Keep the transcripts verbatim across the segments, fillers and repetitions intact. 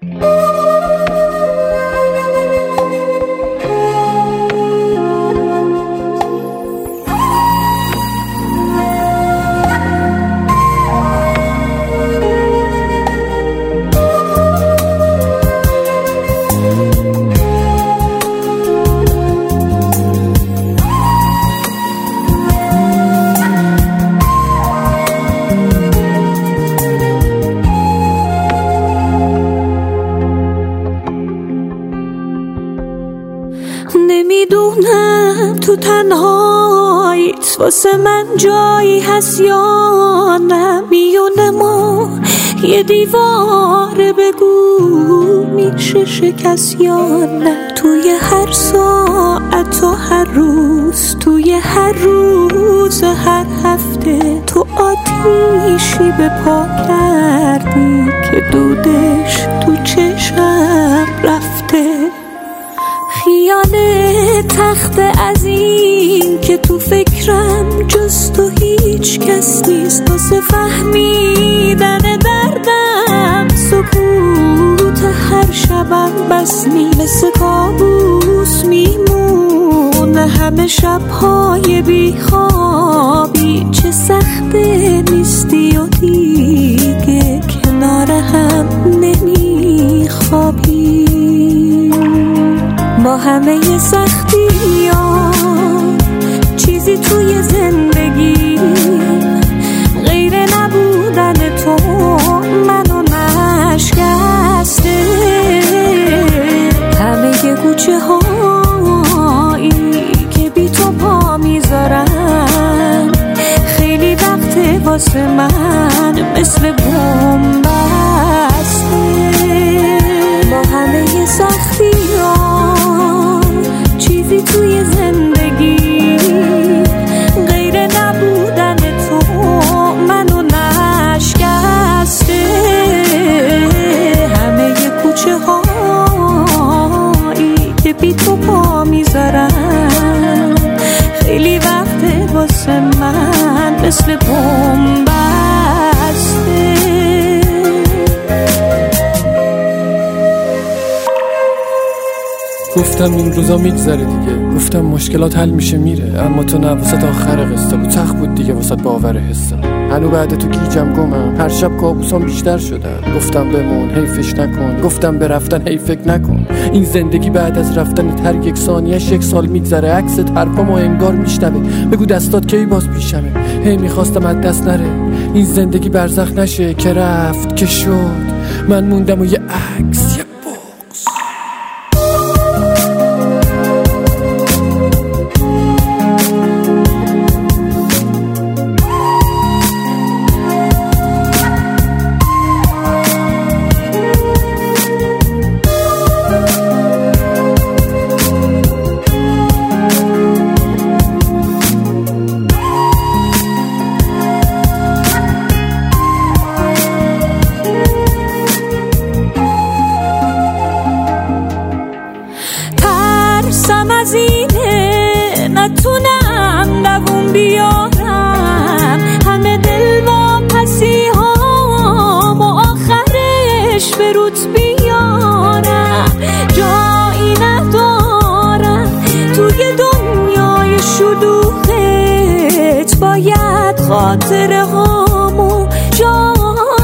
نمیدونم تو تنهاییت واسه من جایی هست یا نه، میونه ما یه دیواره بگو میشه شکست یا نه. توی هر ساعت و هر روز، توی هر روز هر هفته تو آتیشی به پا کردی که دودش تو چشم رفته. خیانه تخت از این که تو فکرم جز تو هیچ کس نیست، واسه فهمیدن دردم سکوت هر شبم بس نی، مثل کابوس میمونه همه شبهای بیخوابی. چه سخته نیستی و دیگه کنار هم نمیخوابی. با همه سختی ها چیزی توی زندگی غیر نبودن تو منو نشکسته. همه ی کوچه هایی که بی تو پا میذارن خیلی وقته واسه من مثل بوم بسته. با همه ی سختی ها چیزی توی زندگی غیر نبودن تو منو نشکسته. همه ی کوچه هایی که بی تو پا میذارن خیلی وقته واسه من مثل بوم بسته. گفتم این روزا میگذره دیگه، گفتم مشکلات حل میشه میره، اما تو نه، واسه آخر قصه بود، سخت بود دیگه واسه باور حسم. هنو بعد تو گیجم گمم، هر شب کابوسام بیشتر شدن. گفتم بمون حیفش نکن، گفتم به رفتن هی فکر نکن. این زندگی بعد از رفتن هر یک ثانیه‌اش یک سال میگذره، عکست حرفامو انگار میشنوه. بگو دستات کی باز پیشمه، هی میخواستم از دست نره. این زندگی برزخ نشه که رفت که شد، من موندم و یه عکس یه بغض. از اینه نتونم دووم بیارم همه دل واپسی ها و آخرش به روت بیارم. جایی ندارم توی دنیای شلوغت، باید خاطره هامو جا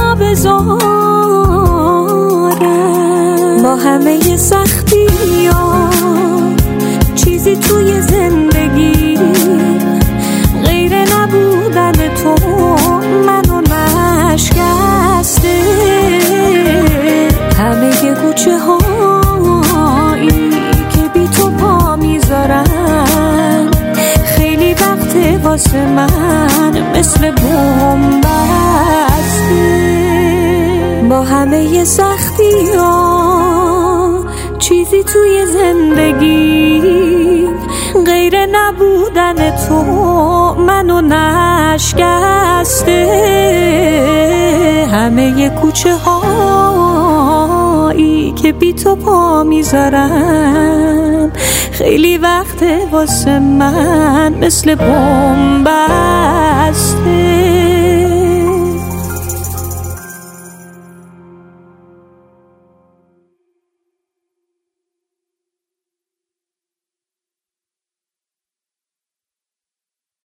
بذارم. با همه سختی ها چیزی توی زندگی غیر نبودن تو منو نشکسته. همه ی کوچه هایی که بی تو پا میذارن خیلی وقته واسه من مثل بوم بسته. با همه ی سختی ها چیزی توی زندگی غیر نبودن تو منو نشکسته. همه ی کوچه هایی که بی تو پا میذارن خیلی وقته واسه من مثل بوم بسته.